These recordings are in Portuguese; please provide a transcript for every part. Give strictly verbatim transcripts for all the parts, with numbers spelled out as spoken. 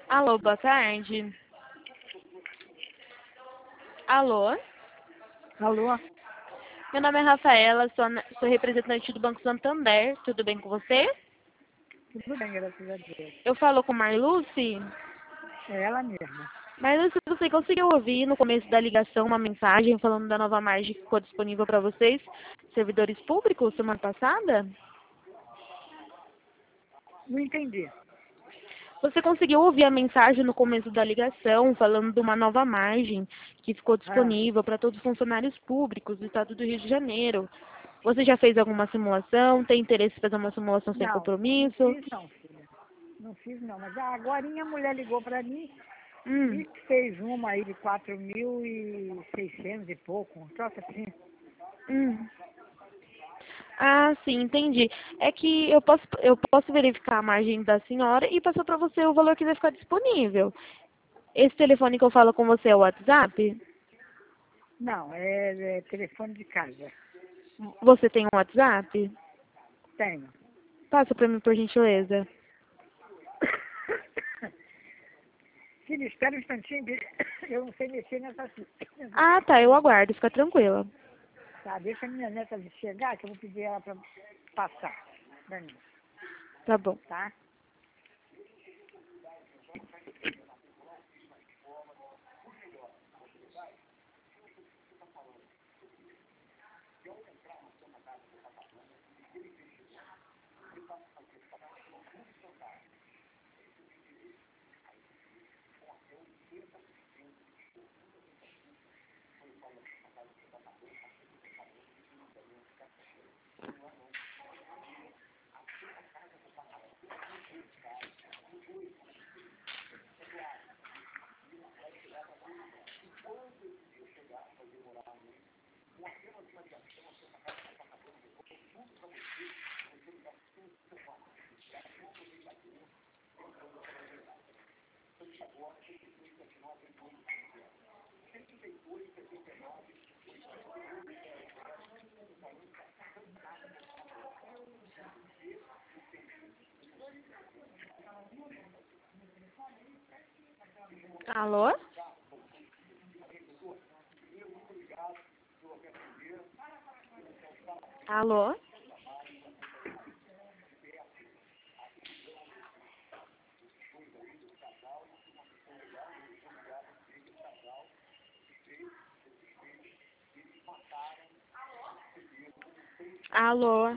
Alô, boa tarde. Alô? Alô? Meu nome é Rafaela, sou, ana- sou representante do Banco Santander. Tudo bem com você? Tudo bem, graças a Deus. Eu falo com Marluce. É ela mesma. Marluce, você conseguiu ouvir no começo da ligação uma mensagem falando da nova margem que ficou disponível para vocês, servidores públicos, semana passada? Não entendi. Você conseguiu ouvir a mensagem no começo da ligação falando de uma nova margem que ficou Ah, disponível para todos os funcionários públicos do estado do Rio de Janeiro? Você já fez alguma simulação? Tem interesse em fazer uma simulação sem não, não compromisso? fiz não, filha. Não fiz não. Mas agora a mulher ligou para mim Hum. e fez uma aí de quatro mil e seiscentos e pouco. Um troço assim. Hum. Ah, sim, entendi. É que eu posso, eu posso verificar a margem da senhora e passar para você o valor que vai ficar disponível. Esse telefone que eu falo com você é o WhatsApp? Não, é, é telefone de casa. Você tem um WhatsApp? Tenho. Passa para mim, por gentileza. Filha, espera um instantinho, que eu não sei mexer nessa fita. Ah, tá, eu aguardo, fica tranquila. Tá, deixa a minha neta chegar que eu vou pedir ela para passar pra mim, Tá bom. tá? Alô? Alô? Alô?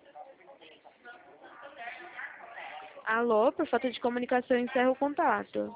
Alô? Por falta de comunicação, encerra o contato.